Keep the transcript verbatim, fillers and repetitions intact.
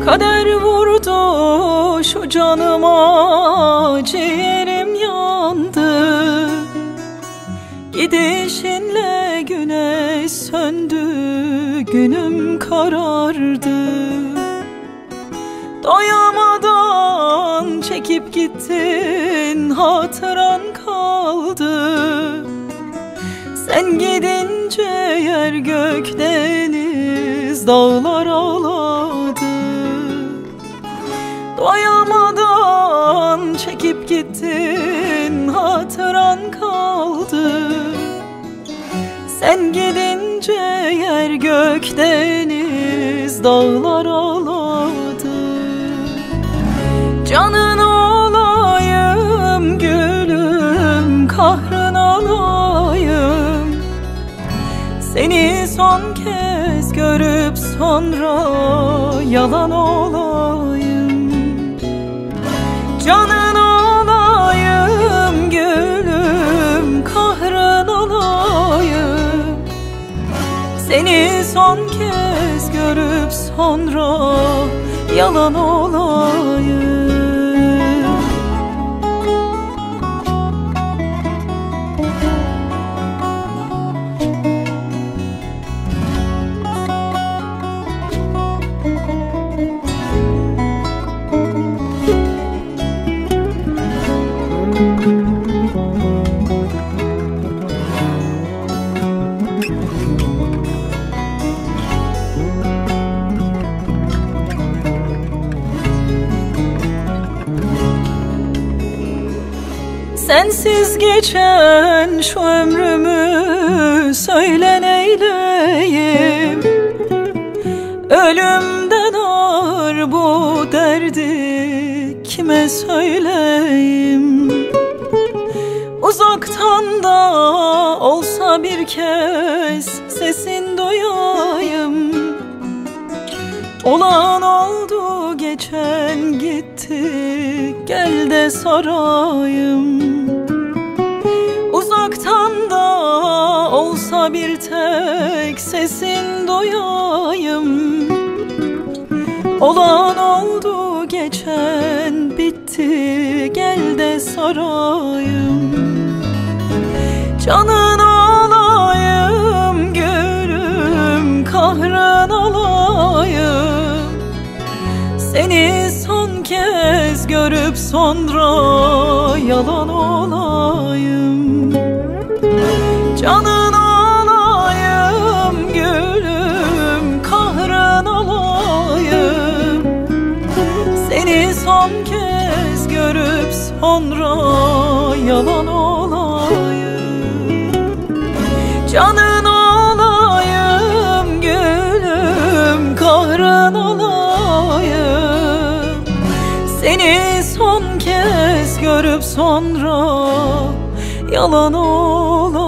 Kader vurdu şu canıma, ciğerim yandı. Gidişinle güneş söndü, günüm karardı. Doyamadan çekip gittin, hatıran kaldı. Sen gidince yer gök deniz dağlar ağladı. Doyamadan çekip gittin, hatıran kaldı. Sen gidince yer gök deniz dağlar ağladı. Canın olayım gülüm, kahrın alayım. Seni son kez görüp sonra yalan olayım. Canın olayım gülüm, kahrın olayım. Seni son kez görüp sonra yalan olayım. Sensiz geçen şu ömrümü söyle neyleyim? Ölümden ağır bu derdi kime söyleyeyim? Uzaktan da olsa bir kez sesin duyayım. Olan oldu, geçen gitti, gel de sorayım. Uzaktan da olsa bir tek sesin duyayım. Olan oldu, geçen bitti, gel de sorayım. Canın olayım gülüm, kahrın olayım. Seni son kez görüp sonra yalan olayım. Canın olayım gülüm, kahrın olayım. Seni son kez görüp sonra yalan olayım. Canın olayım gülüm, kahrın olayım. Seni son kez görüp sonra yalan olayım.